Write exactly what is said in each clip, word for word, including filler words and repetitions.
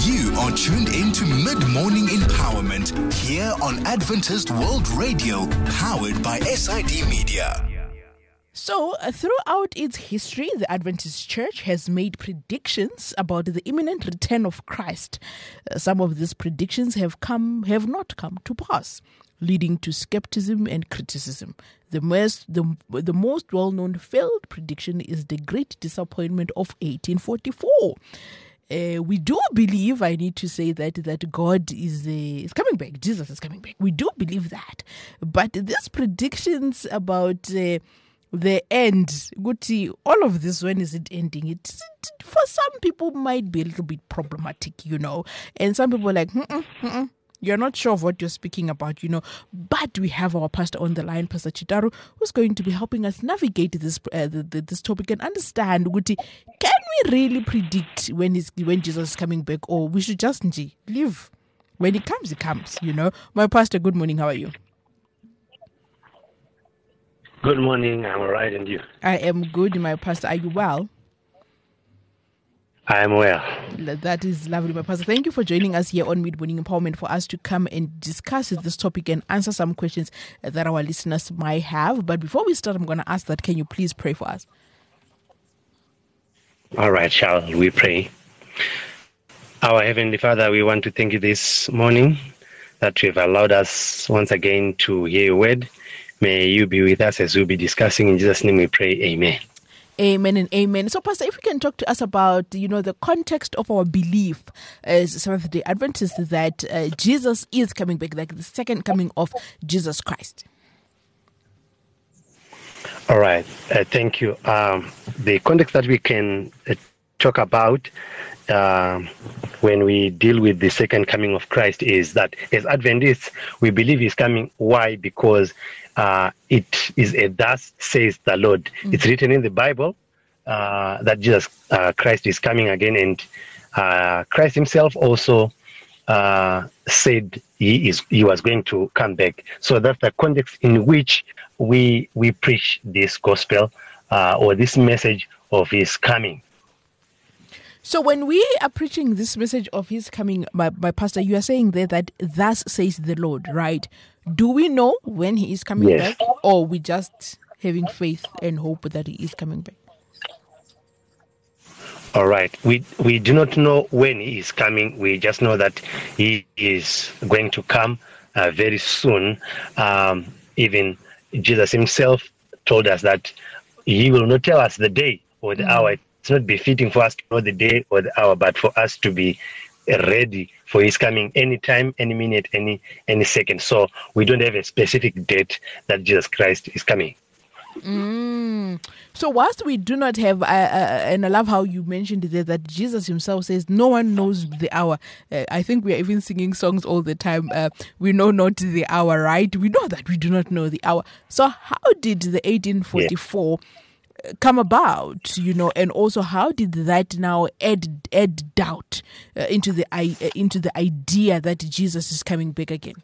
You are tuned into Mid-Morning Empowerment here on Adventist World Radio, powered by S I D Media. So, uh, throughout its history, the Adventist Church has made predictions about the imminent return of Christ. Uh, some of these predictions have come, have not come to pass, leading to skepticism and criticism. The most, the, the most well-known failed prediction is the Great Disappointment of eighteen forty-four. Uh, we do believe, I need to say that, that God is, uh, is coming back. Jesus is coming back. We do believe that. But these predictions about uh, the end, Guti, all of this, when is it ending? It, it for some people might be a little bit problematic, you know. And some people are like, mm-mm, mm-mm. You're not sure of what you're speaking about, you know. But we have our pastor on the line, Pastor Chitaru, who's going to be helping us navigate this uh, the, the, this topic and understand, Guti, can we really predict when is when Jesus is coming back, or we should just live? When he comes, he comes, you know. My pastor, good morning. How are you? Good morning. I'm all right, and you? I am good, my pastor. Are you well? I am well. That is lovely, my pastor. Thank you for joining us here on Mid-Morning Empowerment for us to come and discuss this topic and answer some questions that our listeners might have. But before we start, I'm going to ask that, can you please pray for us? All right, shall we pray? Our Heavenly Father, we want to thank you this morning that you have allowed us once again to hear your word. May you be with us as we'll be discussing. In Jesus' name we pray, amen. Amen and amen. So, Pastor, if you can talk to us about, you know, the context of our belief as Seventh-day Adventists that uh, Jesus is coming back, like the second coming of Jesus Christ. All right. Uh, thank you. Um, the context that we can uh, talk about uh, when we deal with the second coming of Christ is that as Adventists, we believe he's coming. Why? Because Uh, it is a thus says the Lord. Mm-hmm. It's written in the Bible uh, that Jesus uh, Christ is coming again, and uh, Christ himself also uh, said he is he was going to come back. So that's the context in which we we preach this gospel uh, or this message of his coming. So when we are preaching this message of his coming, my, my pastor, you are saying there that thus says the Lord, right? Do we know when he is coming yes. back, or we just having faith and hope that he is coming back? All right. We we do not know when he is coming. We just know that he is going to come uh, very soon. Um, even Jesus himself told us that he will not tell us the day or the mm. hour. It's not befitting for us to know the day or the hour, but for us to be ready for his coming anytime, any minute, any any second. So we don't have a specific date that Jesus Christ is coming. Mm. So whilst we do not have, uh, uh, and I love how you mentioned there that Jesus himself says no one knows the hour. Uh, I think we are even singing songs all the time. Uh, we know not the hour, right? We know that we do not know the hour. So how did the eighteen forty-four yeah. come about, you know, and also how did that now add add doubt uh, into the uh, into the idea that Jesus is coming back again?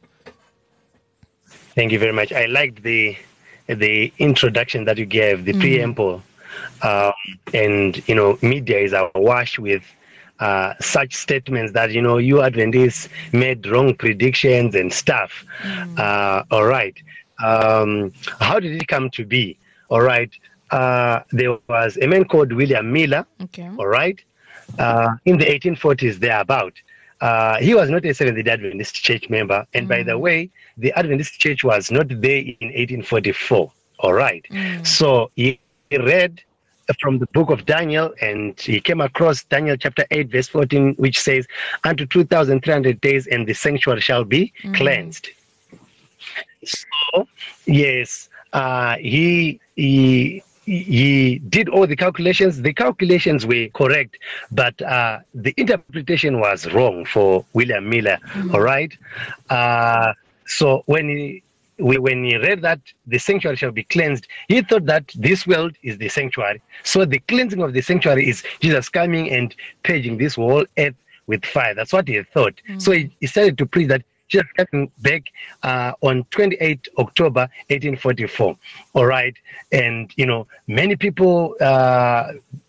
Thank you very much. I liked the the introduction that you gave, the mm. preamble, um, and you know, media is awash with uh, such statements that you know you Adventists made wrong predictions and stuff. Mm. Uh, all right, um, how did it come to be? All right. Uh, there was a man called William Miller, okay. all right, uh, in the eighteen forties thereabout. Uh, he was not a Seventh-day Adventist Church member, and mm. by the way, the Adventist Church was not there in eighteen forty-four, all right. Mm. So he, he read from the book of Daniel, and he came across Daniel chapter eight, verse fourteen, which says, unto two thousand three hundred days, and the sanctuary shall be mm. cleansed. So, yes, uh, he... he He did all the calculations. The calculations were correct, but uh, the interpretation was wrong for William Miller. Mm-hmm. All right. Uh, so when he when he read that the sanctuary shall be cleansed, he thought that this world is the sanctuary. So the cleansing of the sanctuary is Jesus coming and purging this whole earth with fire. That's what he thought. Mm-hmm. So he, he started to preach that just coming back uh, on twenty-eighth of October eighteen forty-four. All right. And, you know, many people uh,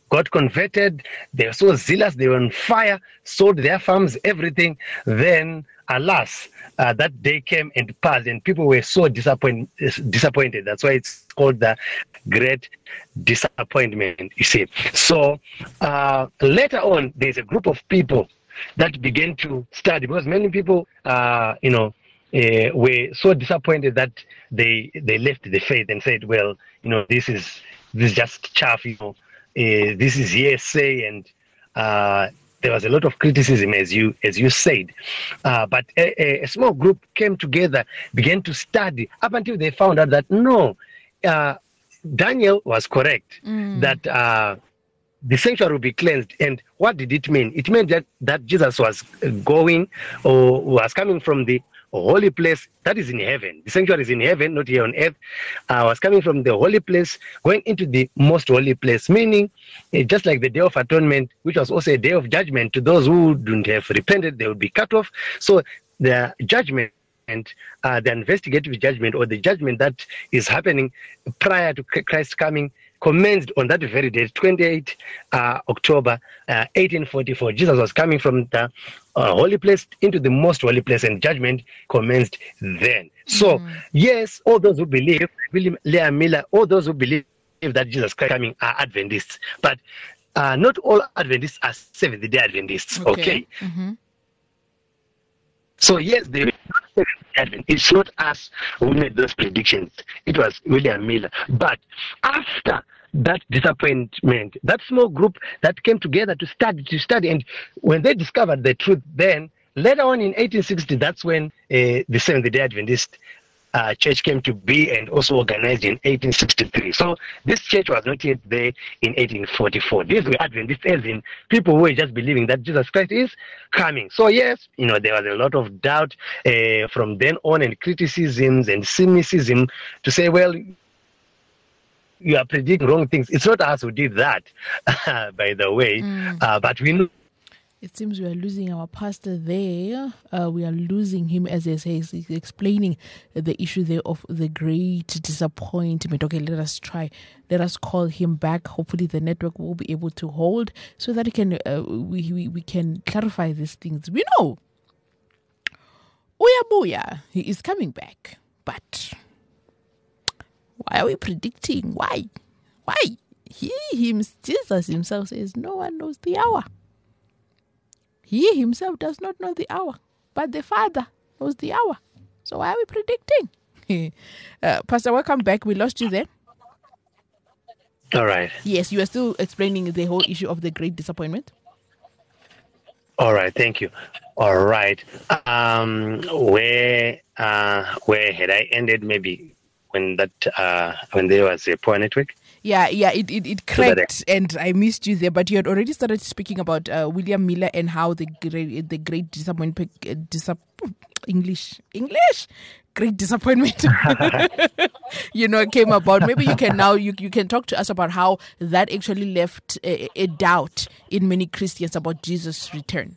got converted. They were so zealous. They were on fire, sold their farms, everything. Then, alas, uh, that day came and passed, and people were so disappoint, disappointed. That's why it's called the Great Disappointment, you see. So uh, later on, there's a group of people that began to study, because many people, uh, you know, uh, were so disappointed that they they left the faith and said, well, you know, this is this is just chaff, you know, uh, this is hearsay, and uh, there was a lot of criticism, as you as you said. Uh, but a, a small group came together, began to study, up until they found out that no, uh, Daniel was correct, mm. that uh, the sanctuary will be cleansed. And what did it mean? It meant that, that Jesus was going, or was coming from the holy place that is in heaven. The sanctuary is in heaven, not here on earth. Uh, was coming from the holy place, going into the most holy place, meaning uh, just like the Day of Atonement, which was also a day of judgment to those who don't have repented, they would be cut off. So the judgment, and uh, the investigative judgment, or the judgment that is happening prior to Christ's coming, commenced on that very day, twenty-eighth uh, October uh, eighteen forty-four. Jesus was coming from the uh, holy place into the most holy place, and judgment commenced then. So, mm. yes, all those who believe, William Leah Miller, all those who believe that Jesus Christ is coming are Adventists, but uh, not all Adventists are Seventh-day Adventists. Okay. okay? Mm-hmm. So yes, they it's not us who made those predictions. It was William Miller. But after that disappointment, that small group that came together to study, to study, and when they discovered the truth, then later on in eighteen sixty, that's when uh, the Seventh-day Adventist Uh, church came to be, and also organized in eighteen sixty-three. So this church was not yet there in eighteen forty-four. These were Adventists, as in people who were just believing that Jesus Christ is coming. So yes, you know, there was a lot of doubt uh, from then on, and criticisms and cynicism to say, well, you are predicting wrong things. It's not us who did that, by the way, mm. uh, but we know. It seems we are losing our pastor there. Uh, we are losing him as he says, he's explaining the issue there of the great disappointment. Okay, let us try. Let us call him back. Hopefully the network will be able to hold so that he can, uh, we, we, we can clarify these things. We know Uyabuya, he is coming back. But why are we predicting? Why? Why? He, him, Jesus himself says, no one knows the hour. He himself does not know the hour, but the Father knows the hour. So why are we predicting? uh, Pastor, welcome back. We lost you there. All right. Yes, you are still explaining the whole issue of the great disappointment. All right, thank you. All right. Um, where uh, where had I ended? Maybe when that uh, when there was a poor network. Yeah, yeah, it it, it cracked, so and I missed you there. But you had already started speaking about uh, William Miller and how the great the great disappointment, uh, disap- English English great disappointment, you know, came about. Maybe you can now you you can talk to us about how that actually left a, a doubt in many Christians about Jesus' return.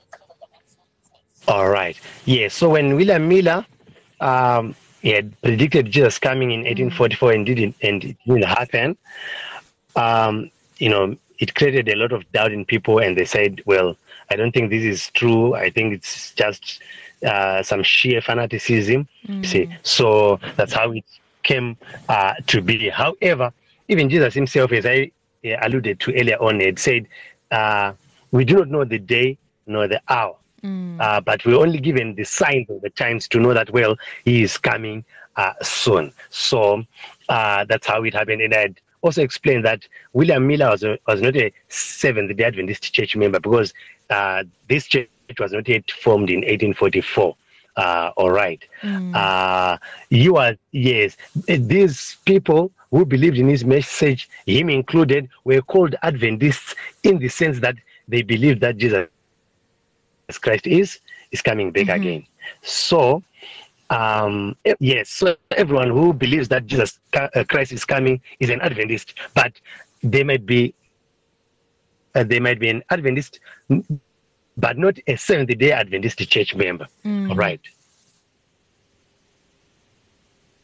All right. Yeah. So when William Miller. Um, He had predicted Jesus coming in eighteen forty-four, and, didn't, and it didn't happen. Um, you know, it created a lot of doubt in people, and they said, well, I don't think this is true. I think it's just uh, some sheer fanaticism. Mm. See, so that's how it came uh, to be. However, even Jesus himself, as I uh, alluded to earlier on, had said, uh, we do not know the day nor the hour. Mm. Uh, but we're only given the signs of the times to know that, well, he is coming uh, soon. So uh, that's how it happened. And I'd also explained that William Miller was, a, was not a Seventh-day Adventist church member, because uh, this church was not yet formed in eighteen forty-four. Uh, all right. Mm. Uh, you are, yes, these people who believed in his message, him included, were called Adventists in the sense that they believed that Jesus Christ is is coming back mm-hmm. again. So um yes, so everyone who believes that Jesus Christ is coming is an Adventist, but they might be uh, they might be an Adventist, but not a Seventh-day Adventist church member. Mm. All right.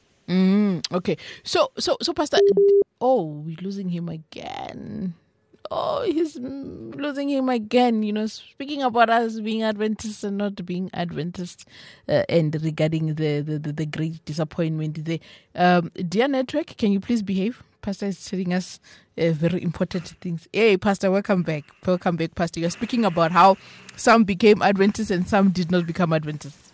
Mm, okay. So so so Pastor, oh, we're losing him again. Oh, he's mm, losing him again. You know, speaking about us being Adventists and not being Adventists, uh, and regarding the, the, the, the great disappointment there. Um, dear network, can you please behave? Pastor is telling us uh, very important things. Hey, Pastor, welcome back. Welcome back, Pastor. You're speaking about how some became Adventists and some did not become Adventists.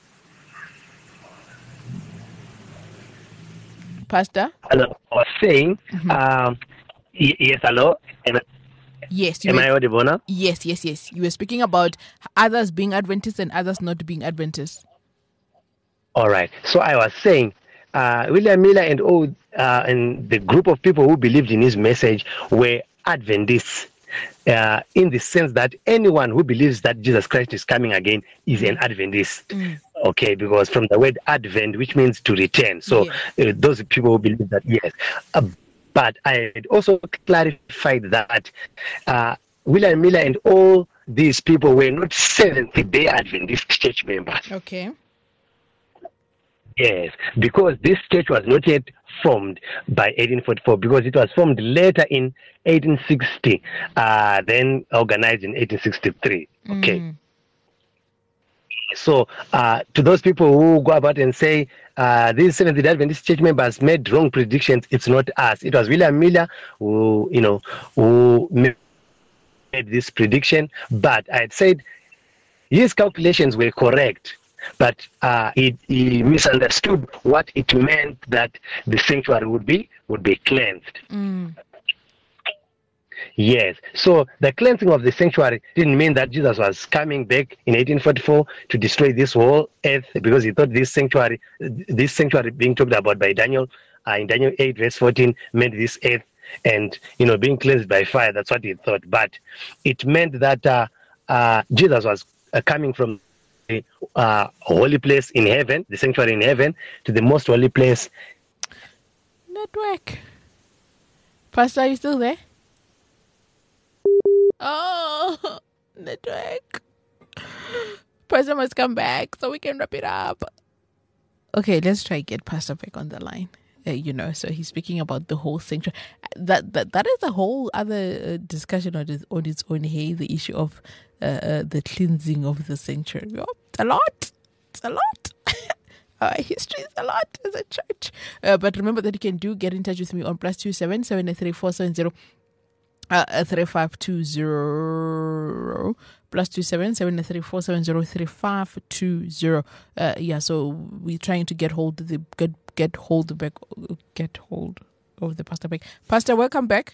Pastor? Hello. I was saying, Mm-hmm. um, y- yes, hello. Am, Yes. You am were, I audible now? yes, yes, yes. You were speaking about others being Adventists and others not being Adventists. All right. So I was saying, uh, William Miller and all, uh, and the group of people who believed in his message were Adventists, uh, in the sense that anyone who believes that Jesus Christ is coming again is an Adventist. Mm. Okay, because from the word Advent, which means to return. So Yeah. uh, those people who believe that, yes. Uh, but I had also clarified that uh, William Miller and all these people were not Seventh-day Adventist church members. Okay. Yes, because this church was not yet formed by eighteen forty-four, because it was formed later in eighteen sixty, uh, then organized in eighteen sixty-three. Okay. Mm. So, uh, to those people who go about and say uh, these Seventh-day Adventist church members made wrong predictions, it's not us. It was William Miller who, you know, who made this prediction. But I had said his calculations were correct, but uh, he, he misunderstood what it meant that the sanctuary would be would be cleansed. Mm. Yes. So the cleansing of the sanctuary didn't mean that Jesus was coming back in eighteen forty-four to destroy this whole earth, because he thought this sanctuary, this sanctuary being talked about by Daniel uh, in Daniel eight verse fourteen meant this earth and, you know, being cleansed by fire. That's what he thought. But it meant that uh, uh, Jesus was uh, coming from the uh, holy place in heaven, the sanctuary in heaven, to the most holy place. Network. Pastor, are you still there? Oh, network. Pastor must come back so we can wrap it up. Okay, let's try get Pastor back on the line. Uh, you know, so he's speaking about the whole sanctuary. That that that is a whole other uh, discussion on its on its own. Hey, the issue of uh, uh, the cleansing of the sanctuary. Oh, it's a lot. It's a lot. Our history is a lot as a church. Uh, but remember that you can do get in touch with me on plus two seven seven three four seven zero. Uh, three five two zero plus two seven seven three four seven zero three five two zero. Uh, yeah, so we're trying to get hold of the get get hold back get hold of the pastor back. Pastor, welcome back.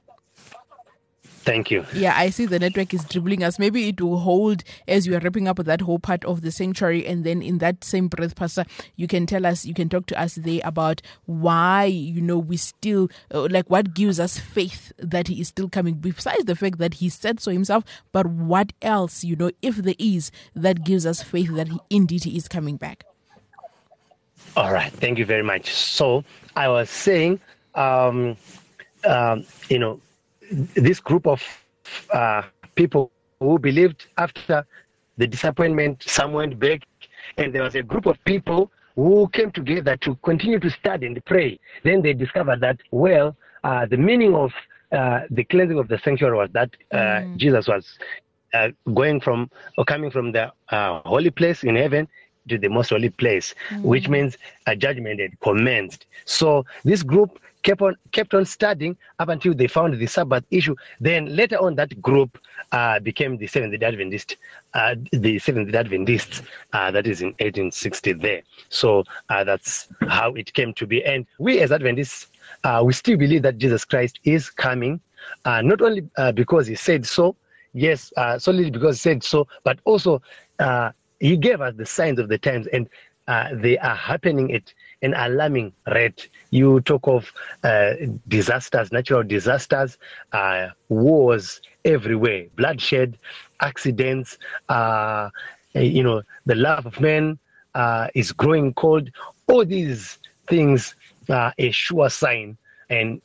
Thank you. Yeah, I see the network is dribbling us. Maybe it will hold as you are wrapping up that whole part of the sanctuary. And then in that same breath, Pastor, you can tell us, you can talk to us there about why, you know, we still, uh, like what gives us faith that he is still coming, besides the fact that he said so himself, but what else, you know, if there is, that gives us faith that he, indeed he is coming back. All right. Thank you very much. So I was saying, um, um, you know, this group of uh, people who believed after the disappointment, some went back, and there was a group of people who came together to continue to study and pray. Then they discovered that, well, uh, the meaning of uh, the cleansing of the sanctuary was that uh, mm. Jesus was uh, going from or coming from the uh, holy place in heaven to the most holy place, mm. which means a judgment had commenced. So this group kept on kept on studying up until they found the Sabbath issue. Then later on, that group uh, became the Seventh-day Adventist, uh, the Seventh-day Adventists. Uh, that is in eighteen sixty there. So uh, that's how it came to be. And we as Adventists, uh, we still believe that Jesus Christ is coming, uh, not only uh, because he said so, yes, uh, solely because he said so, but also uh, he gave us the signs of the times, and uh, they are happening at an alarming rate. You talk of uh, disasters, natural disasters, uh, wars everywhere, bloodshed, accidents, uh, you know, the love of man uh, is growing cold. All these things are a sure sign and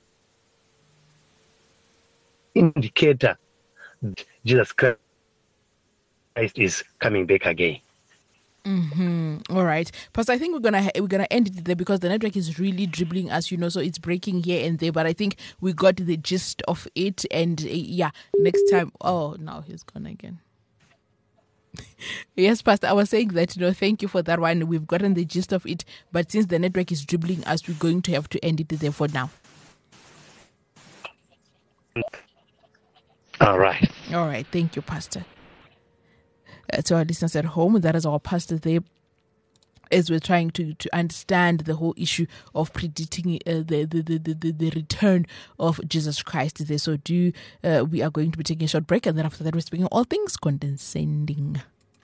indicator that Jesus Christ is coming back again. Mm-hmm. All right, Pastor, I think we're gonna we're gonna end it there because the network is really dribbling us, you know, so it's breaking here and there. But I think we got the gist of it, and uh, yeah, next time. Oh, now he's gone again. Yes, Pastor, I was saying that, you know, thank you for that one. We've gotten the gist of it, but since the network is dribbling us, we're going to have to end it there for now. All right. All right. Thank you, Pastor. Uh, to our listeners at home, that is our pastor there, as we're trying to, to understand the whole issue of predicting uh, the, the, the, the, the return of Jesus Christ there. So do uh, we are going to be taking a short break, and then after that we're speaking all things condescending.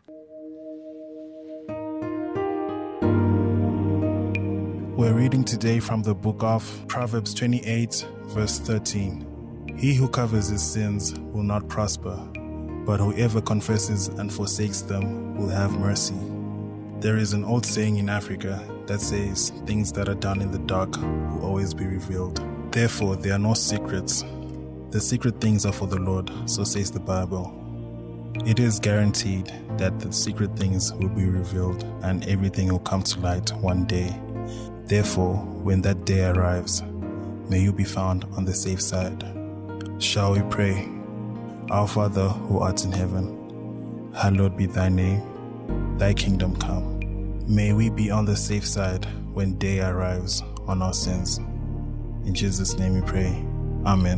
We're reading today from the book of Proverbs twenty-eight, verse thirteen. He who covers his sins will not prosper, but whoever confesses and forsakes them will have mercy. There is an old saying in Africa that says, things that are done in the dark will always be revealed. Therefore, there are no secrets. The secret things are for the Lord, so says the Bible. It is guaranteed that the secret things will be revealed and everything will come to light one day. Therefore, when that day arrives, may you be found on the safe side. Shall we pray? Our Father who art in heaven, hallowed be thy name. Thy kingdom come. May we be on the safe side when day arrives on our sins. In Jesus' name we pray. Amen.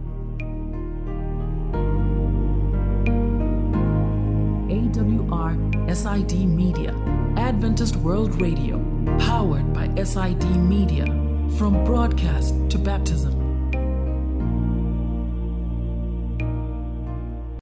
A W R S I D Media, Adventist World Radio, powered by S I D Media, from broadcast to baptism.